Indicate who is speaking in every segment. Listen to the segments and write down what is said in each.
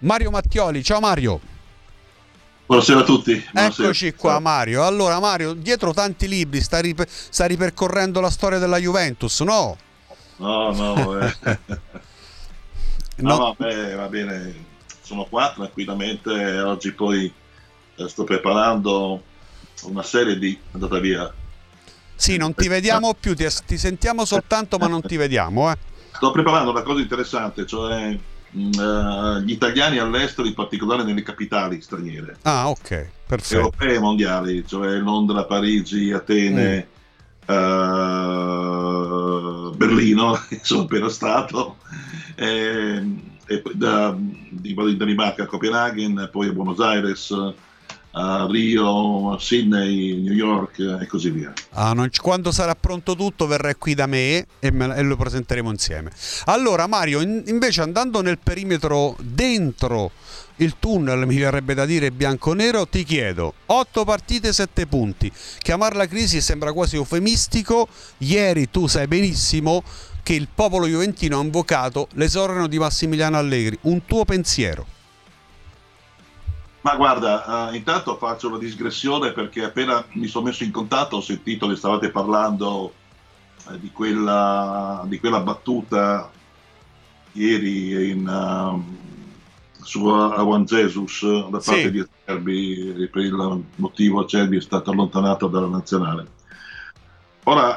Speaker 1: Mario Mattioli. Ciao Mario.
Speaker 2: Buonasera a tutti. Buonasera.
Speaker 1: Eccoci qua Mario. Allora Mario, dietro tanti libri, sta ripercorrendo la storia della Juventus, no?
Speaker 2: No,
Speaker 1: No.
Speaker 2: va bene, sono qua tranquillamente. Oggi poi sto preparando una serie di... è andata via.
Speaker 1: Sì, non ti vediamo più, ti sentiamo soltanto ma non ti vediamo,
Speaker 2: Sto preparando una cosa interessante, cioè gli italiani all'estero, in particolare nelle capitali straniere.
Speaker 1: Ah, ok, perfetto.
Speaker 2: Europee e mondiali, cioè Londra, Parigi, Atene, Berlino, sono appena stato, e poi vado in Danimarca a Copenaghen, poi a Buenos Aires, a Rio, Sydney, New York e così via.
Speaker 1: Quando sarà pronto tutto verrai qui da me e lo presenteremo insieme. Allora Mario, invece andando nel perimetro dentro il tunnel, mi verrebbe da dire bianco-nero, ti chiedo 8 partite 7 punti. Chiamarla crisi sembra quasi eufemistico. Ieri tu sai benissimo che il popolo juventino ha invocato l'esordio di Massimiliano Allegri. Un tuo pensiero?
Speaker 2: Ma guarda, intanto faccio una digressione perché appena mi sono messo in contatto ho sentito che stavate parlando di quella battuta ieri su Juan Jesus da parte di Acerbi, e per il motivo Acerbi è stato allontanato dalla nazionale. Ora,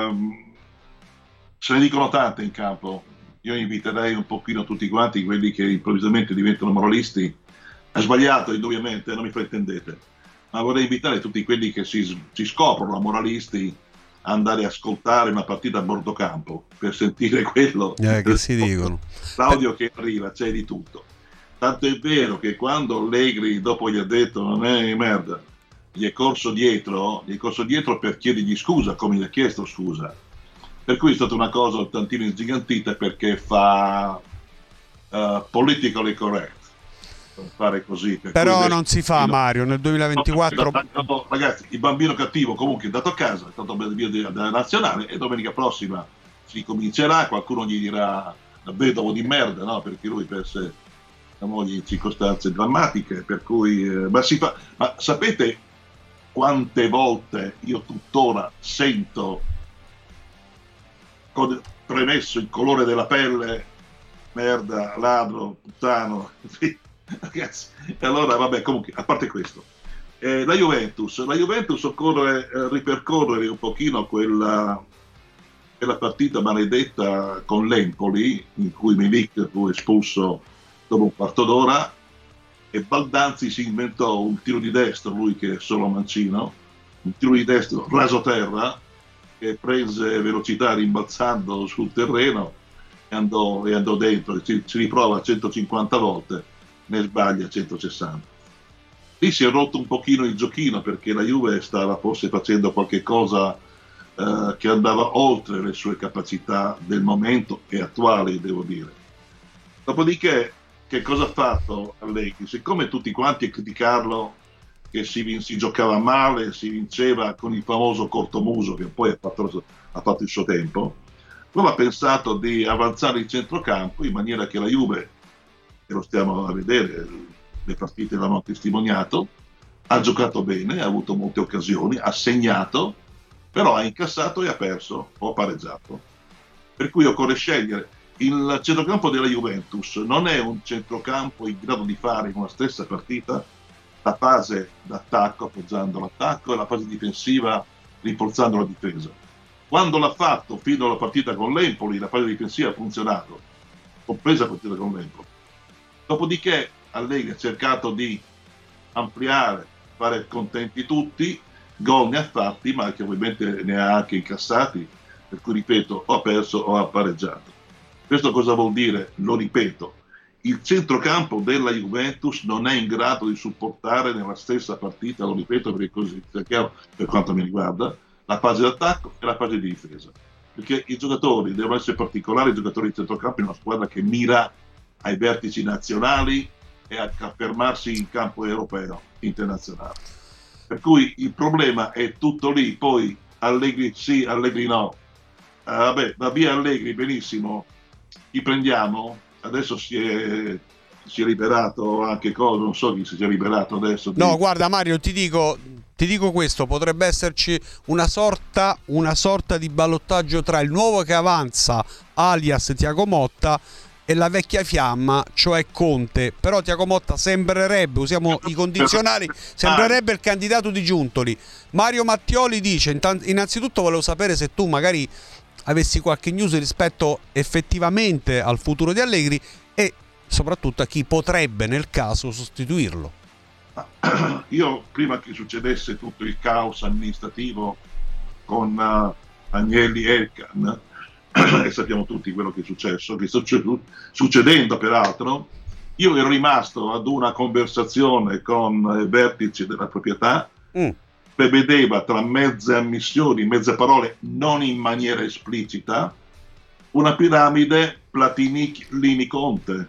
Speaker 2: se ne dicono tante in campo. Io inviterei un pochino tutti quanti quelli che improvvisamente diventano moralisti. È sbagliato, indubbiamente, non mi fraintendete, ma vorrei invitare tutti quelli che si scoprono moralisti a andare a ascoltare una partita a bordo campo per sentire quello
Speaker 1: che si dicono.
Speaker 2: L'audio che arriva, c'è di tutto. Tanto è vero che quando Allegri dopo gli ha detto non è merda, gli è corso dietro per chiedergli scusa, come gli ha chiesto scusa. Per cui è stata una cosa un tantino ingigantita perché fa politically correct. Fare così,
Speaker 1: però non si fa, Mario, nel 2024
Speaker 2: ragazzi, il bambino cattivo comunque è andato a casa, è stato via della nazionale e domenica prossima si comincerà, qualcuno gli dirà vedovo di merda, no? Perché lui perse la moglie in circostanze drammatiche, per cui ma sapete quante volte io tuttora sento premesso il colore della pelle, merda, ladro, puttano. Ragazzi, e allora vabbè, comunque a parte questo, la Juventus occorre ripercorrere un pochino quella partita maledetta con l'Empoli in cui Milik fu espulso dopo un quarto d'ora e Baldanzi si inventò un tiro di destro, lui che è solo mancino, un tiro di destro raso terra che prese velocità rimbalzando sul terreno e andò dentro, ci riprova 150 volte, ne sbaglia 160. Lì si è rotto un pochino il giochino perché la Juve stava forse facendo qualche cosa che andava oltre le sue capacità del momento e attuali, devo dire. Dopodiché, che cosa ha fatto Allegri? Siccome tutti quanti a criticarlo che si giocava male, si vinceva con il famoso cortomuso che poi ha fatto il suo tempo, lui ha pensato di avanzare il centrocampo in maniera che la Juve, e lo stiamo a vedere, le partite l'hanno testimoniato, ha giocato bene, ha avuto molte occasioni, ha segnato, però ha incassato e ha perso o ha pareggiato. Per cui occorre scegliere. Il centrocampo della Juventus non è un centrocampo in grado di fare in una stessa partita la fase d'attacco, appoggiando l'attacco, e la fase difensiva, rinforzando la difesa. Quando l'ha fatto fino alla partita con l'Empoli, la fase difensiva ha funzionato, compresa la partita con l'Empoli. Dopodiché Allegri ha cercato di ampliare, fare contenti tutti, gol ne ha fatti, ma che ovviamente ne ha anche incassati, per cui ripeto, o ha perso o ha pareggiato. Questo cosa vuol dire? Lo ripeto, il centrocampo della Juventus non è in grado di supportare nella stessa partita, lo ripeto perché così sia chiaro per quanto mi riguarda, la fase d'attacco e la fase di difesa. Perché i giocatori devono essere particolari, i giocatori di centrocampo in una squadra che mira ai vertici nazionali e a affermarsi in campo europeo, internazionale. Per cui il problema è tutto lì, poi Allegri sì, Allegri no. Vabbè, va via Allegri, benissimo, chi prendiamo? Adesso si è liberato anche cosa, non so chi si sia liberato adesso.
Speaker 1: No, guarda Mario, ti dico questo, potrebbe esserci una sorta di ballottaggio tra il nuovo che avanza, alias Thiago Motta, e la vecchia fiamma, cioè Conte. Però Thiago Motta sembrerebbe, usiamo i condizionali, sembrerebbe il candidato di Giuntoli. Mario Mattioli dice, innanzitutto volevo sapere se tu magari avessi qualche news rispetto effettivamente al futuro di Allegri e soprattutto a chi potrebbe nel caso sostituirlo.
Speaker 2: Io, prima che succedesse tutto il caos amministrativo con Agnelli e Elkann, e sappiamo tutti quello che è successo, che sta succedendo peraltro, io ero rimasto ad una conversazione con vertici della proprietà che vedeva tra mezze ammissioni, mezze parole, non in maniera esplicita, una piramide Platini-Lini-Conte.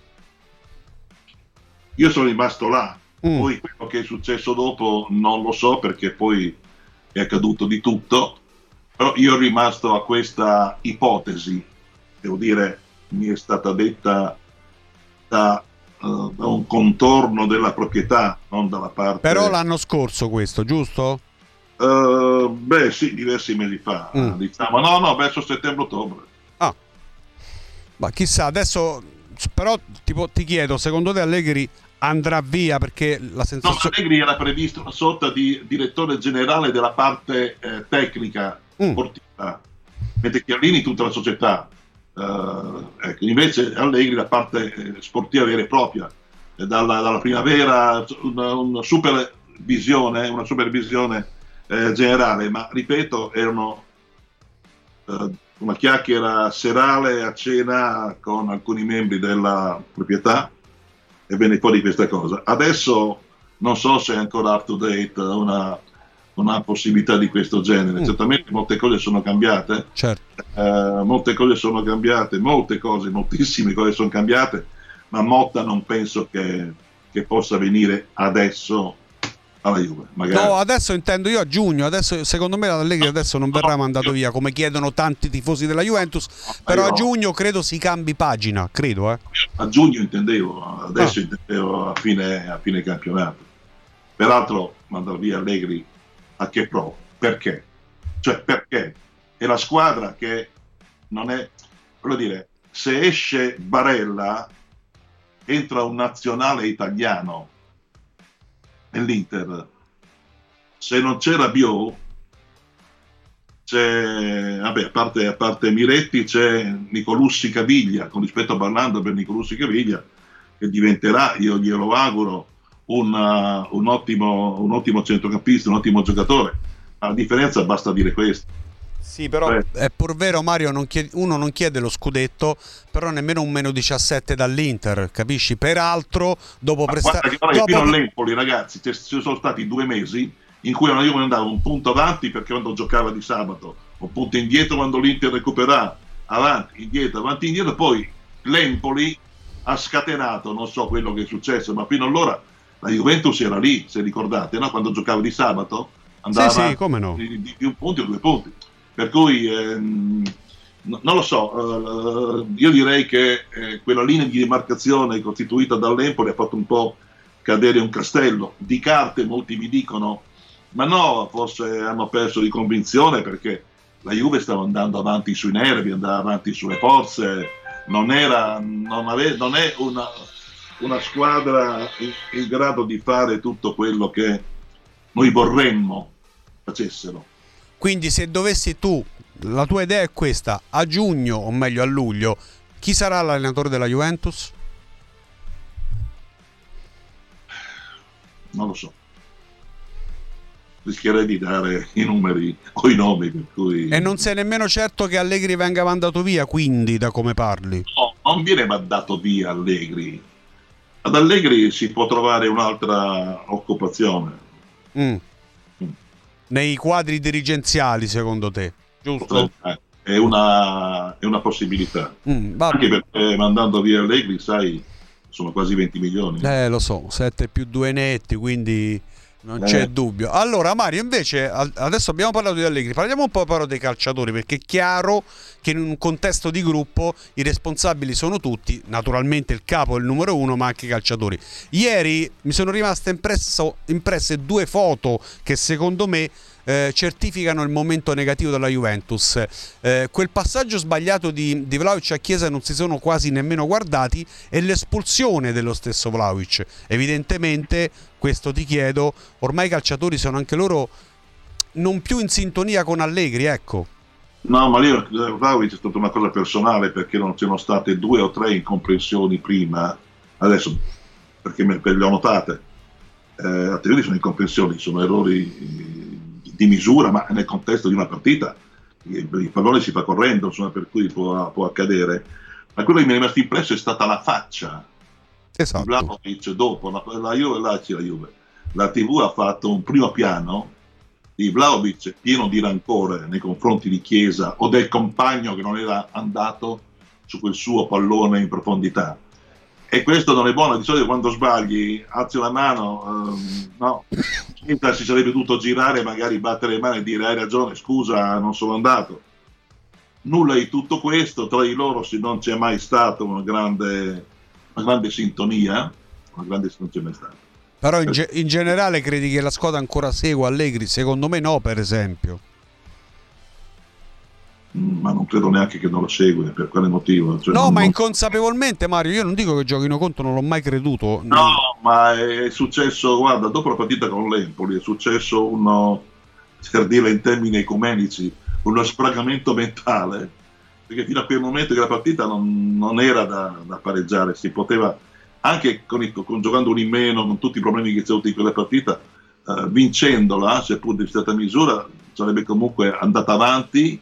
Speaker 2: Io sono rimasto là. Poi quello che è successo dopo non lo so, perché poi è accaduto di tutto, però io ero rimasto a questa ipotesi, devo dire, mi è stata detta da un contorno della proprietà, non dalla parte...
Speaker 1: Però l'anno scorso questo, giusto?
Speaker 2: Beh sì, diversi mesi fa, diciamo, no, verso settembre-ottobre.
Speaker 1: Ah, ma chissà, adesso però ti chiedo, secondo te Allegri andrà via, perché la sensazione...
Speaker 2: No, Allegri era previsto una sorta di direttore generale della parte tecnica sportiva, mentre Chiellini tutta la società. Ecco, invece Allegri la parte sportiva vera e propria, dalla primavera una supervisione generale, ma ripeto, erano una chiacchiera serale a cena con alcuni membri della proprietà e venne fuori questa cosa. Adesso non so se è ancora up to date una possibilità di questo genere. Certamente molte cose sono cambiate,
Speaker 1: certo.
Speaker 2: Moltissime cose sono cambiate, ma Motta non penso che possa venire adesso alla Juve. Magari.
Speaker 1: No, adesso intendo io a giugno. Adesso secondo me Allegri adesso non verrà mandato via, come chiedono tanti tifosi della Juventus, però a giugno credo si cambi pagina, credo.
Speaker 2: A giugno intendevo, adesso intendevo a fine campionato. Peraltro mandare via Allegri a che pro? Perché? Cioè perché? È la squadra che non è, voglio dire, se esce Barella entra un nazionale italiano nell'Inter, se non c'era Rabiot c'è, vabbè, a parte Miretti, c'è Nicolussi Caviglia, con rispetto parlando per Nicolussi Caviglia, che diventerà, io glielo auguro, un ottimo centrocampista, un ottimo giocatore. A differenza basta dire questo.
Speaker 1: Sì, però è pur vero, Mario, uno non chiede lo scudetto, però nemmeno un meno 17 dall'Inter, capisci? Peraltro, dopo
Speaker 2: prestare... Fino all'Empoli, ragazzi, ci sono stati 2 mesi in cui la Juve andava un punto avanti perché quando giocava di sabato, un punto indietro quando l'Inter recuperava, avanti, indietro, poi l'Empoli ha scatenato, non so quello che è successo, ma fino allora la Juventus era lì, se ricordate, no? Quando giocava di sabato andava
Speaker 1: sì, come no?
Speaker 2: di 1 punto o 2 punti. Per cui non lo so, io direi che quella linea di demarcazione costituita dall'Empoli ha fatto un po' cadere un castello di carte. Molti mi dicono, ma no, forse hanno perso di convinzione perché la Juve stava andando avanti sui nervi, andava avanti sulle forze, non è una squadra in grado di fare tutto quello che noi vorremmo facessero.
Speaker 1: Quindi se dovessi la tua idea è questa, a giugno o meglio a luglio, chi sarà l'allenatore della Juventus?
Speaker 2: Non lo so. Rischierei di dare i numeri o i nomi, per cui...
Speaker 1: E non sei nemmeno certo che Allegri venga mandato via, quindi, da come parli?
Speaker 2: No, non viene mandato via Allegri. Ad Allegri si può trovare un'altra occupazione.
Speaker 1: Nei quadri dirigenziali, secondo te, giusto?
Speaker 2: È una possibilità. Anche perché mandando via Allegri, sai, sono quasi 20 milioni.
Speaker 1: Lo so, 7 più 2 netti, quindi Non c'è dubbio. Allora Mario, invece adesso abbiamo parlato di Allegri, parliamo un po' però dei calciatori, perché è chiaro che in un contesto di gruppo i responsabili sono tutti, naturalmente il capo è il numero uno, ma anche i calciatori. Ieri mi sono rimaste impresse due foto che secondo me certificano il momento negativo della Juventus. Quel passaggio sbagliato di Vlahovic a Chiesa non si sono quasi nemmeno guardati, e l'espulsione dello stesso Vlahovic. Evidentemente, questo ti chiedo, ormai i calciatori sono anche loro non più in sintonia con Allegri, ecco.
Speaker 2: No, ma lì Vlahovic è stata una cosa personale, perché non c'erano state 2 o 3 incomprensioni prima, adesso perché le ho notate, altrimenti sono incomprensioni, sono errori di misura, ma nel contesto di una partita il pallone si fa correndo, insomma, per cui può accadere. Ma quello che mi è rimasto impresso è stata la faccia di Vlahovic dopo la Juve. La TV ha fatto un primo piano di Vlahovic pieno di rancore nei confronti di Chiesa o del compagno che non era andato su quel suo pallone in profondità. E questo non è buono. Di solito quando sbagli alzi la mano, no, si sarebbe dovuto girare, magari battere le mani e dire hai ragione, scusa, non sono andato. Nulla di tutto questo, tra di loro non c'è mai stata una grande sintonia, non c'è mai stata.
Speaker 1: Però in generale credi che la squadra ancora segua Allegri? Secondo me no, per esempio.
Speaker 2: Ma non credo neanche che non lo segue, per quale motivo? Cioè,
Speaker 1: no, ma inconsapevolmente, Mario, io non dico che giochino contro, non l'ho mai creduto.
Speaker 2: No, ma è successo, guarda, dopo la partita con l'Empoli è successo uno, per dirla in termini ecumenici, uno sfragamento mentale, perché fino a quel momento che la partita non era da pareggiare, si poteva, anche con giocando uno in meno, con tutti i problemi che c'è avuto in quella partita, vincendola, seppur di certa misura, sarebbe comunque andata avanti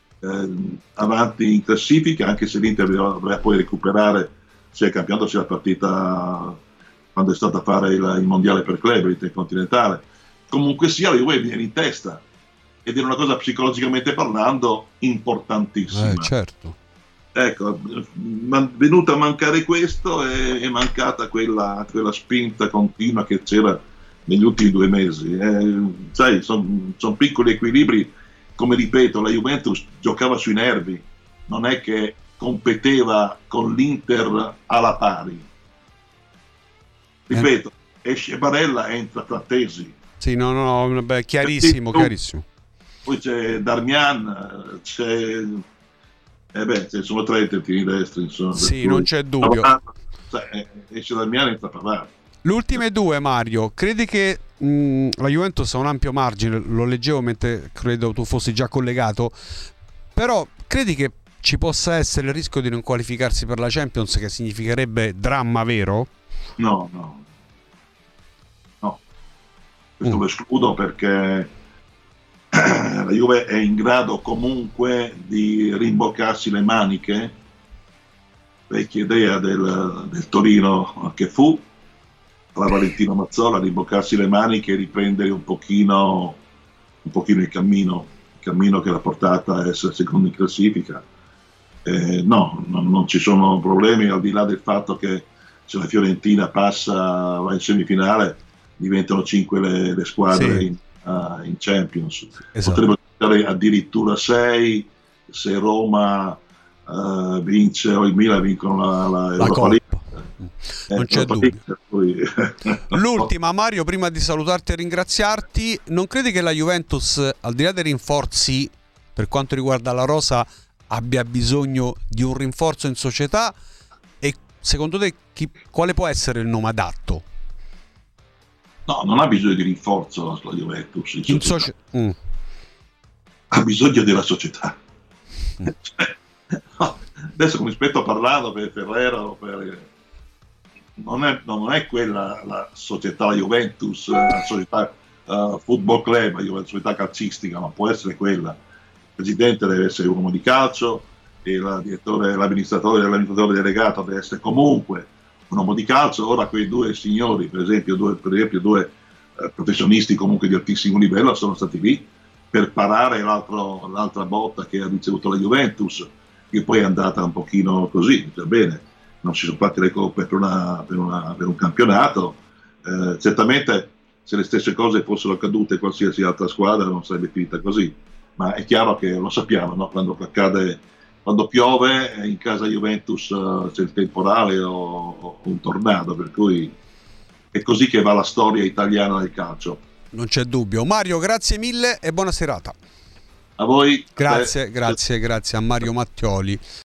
Speaker 2: in classifica, anche se l'Inter doveva poi recuperare sia il campionato sia la partita quando è stata a fare il mondiale per club, intercontinentale. Comunque sia, la Juve viene in testa, ed era una cosa psicologicamente parlando importantissima.
Speaker 1: Certo.
Speaker 2: Ecco, venuta a mancare questo, è mancata quella spinta continua che c'era negli ultimi 2 mesi. Sai, sono piccoli equilibri. Come ripeto, la Juventus giocava sui nervi, non è che competeva con l'Inter alla pari. Ripeto, esce Barella, entra Frattesi.
Speaker 1: Sì, no, beh, chiarissimo.
Speaker 2: Poi c'è Darmian, sono 3 i terzini destri, insomma.
Speaker 1: Sì, non c'è dubbio.
Speaker 2: Esce Darmian, entra Pavard.
Speaker 1: Le ultime 2, Mario, credi che la Juventus ha un ampio margine? Lo leggevo mentre credo tu fossi già collegato, però credi che ci possa essere il rischio di non qualificarsi per la Champions, che significherebbe dramma vero?
Speaker 2: No, questo lo escludo, perché la Juve è in grado comunque di rimboccarsi le maniche, vecchia idea del Torino che fu alla Valentino Mazzola, rimboccarsi le maniche e riprendere un pochino il cammino che l'ha portata a essere secondo in classifica. Non ci sono problemi, al di là del fatto che se la Fiorentina va in semifinale diventano 5 le squadre in Champions. Esatto. Potrebbero diventare addirittura 6 se Roma vince o il Milan vincono la Europa League.
Speaker 1: Non c'è dubbio. L'ultima, Mario, prima di salutarti e ringraziarti, non credi che la Juventus, al di là dei rinforzi per quanto riguarda la rosa, abbia bisogno di un rinforzo in società? E secondo te quale può essere il nome adatto?
Speaker 2: No, non ha bisogno di rinforzo la Juventus ha bisogno della società. No, adesso come rispetto parlando per Ferrero, non è quella la società, la Juventus, la società football club, la società calcistica, ma può essere quella. Il presidente deve essere un uomo di calcio e l'amministratore delegato deve essere comunque un uomo di calcio. Ora quei 2 signori, per esempio due professionisti comunque di altissimo livello, sono stati lì per parare l'altra botta che ha ricevuto la Juventus, che poi è andata un pochino così, va bene, non si sono fatte le coppe per un campionato. Certamente se le stesse cose fossero accadute in qualsiasi altra squadra non sarebbe finita così, ma è chiaro che lo sappiamo, no? Quando piove in casa Juventus c'è il temporale o un tornado, per cui è così che va la storia italiana del calcio.
Speaker 1: Non c'è dubbio. Mario, grazie mille e buona serata.
Speaker 2: A voi.
Speaker 1: Grazie a Mario Mattioli.